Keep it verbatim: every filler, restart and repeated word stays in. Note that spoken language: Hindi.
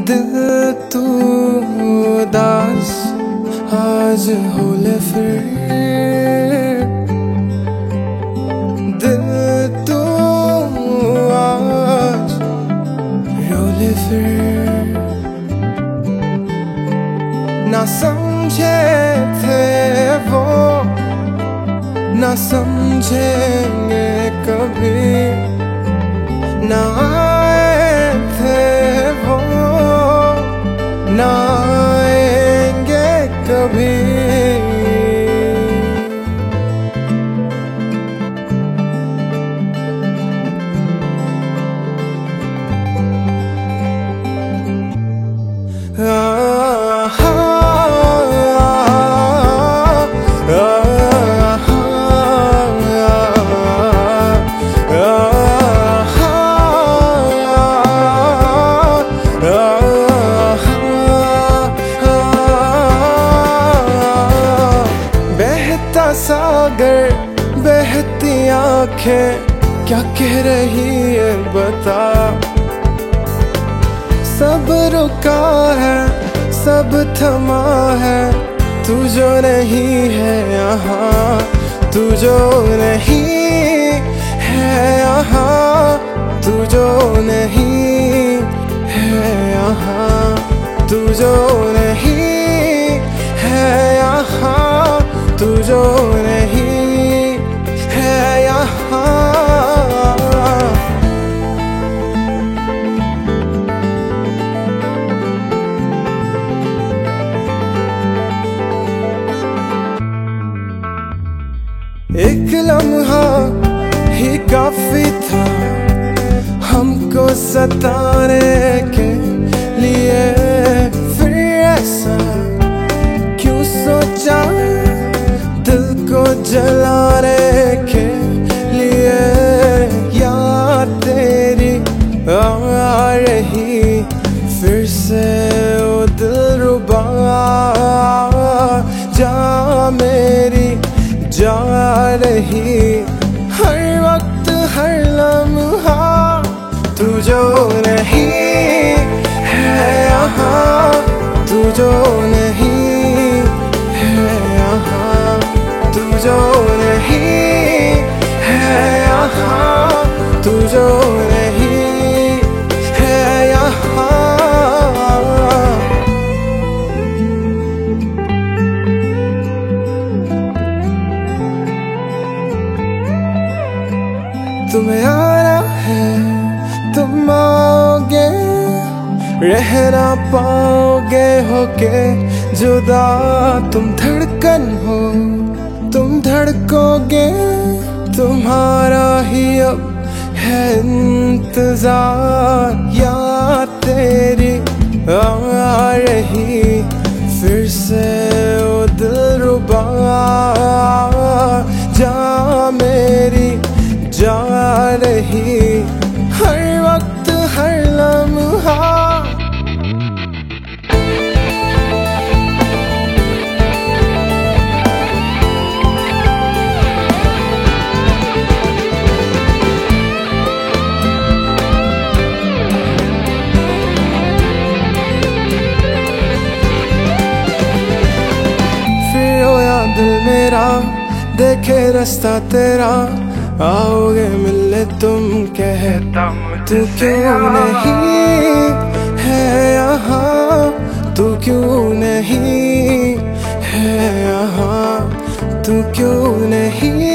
दिल तू उदास आज हो ले फिर, दिल तू आज रो ले फिर। ना समझे थे वो ना समझेंगे कभी, ना आए थे वो ना आएंगे कभी। सागर बहती आंखें क्या कह रही है बता। सब रुका है सब थमा है, तू जो नहीं है यहाँ, तू जो नहीं है यहाँ, तू जो नहीं है यहाँ, तू जो नहीं है यहाँ, तू जो नहीं है यहाँ। एक लम्हा ही काफी था हमको सताने के लिए, फिर ऐसा क्यों सोचा दिल को जलाने के लिए। याद तेरी आ रही फिर से ओ दिलरुबा, जा मेरी जा रही हर वक्त हर लम्हा, तू जो नहीं है यहाँ, तू जो नहीं है यहाँ, तू जो नहीं है यहाँ, तू जो नहीं है यहाँ। तुम्हें आना है तुम आओगे, रह ना पाओगे होके जुदा। तुम धड़कन हो तुम धड़कोगे, तुम्हारा ही अब है इंतजार। याद तेरी आ रही फिर से ओ दिलरुबा, जा मेरी जा रही हर वक्त हर लम्हा। फिर रोया दिल मेरा देखे रास्ता तेरा, आओगे मिलने तुम कहता तू क्यों नहीं है यहाँ, तू क्यों नहीं है यहाँ, तू क्यों नहीं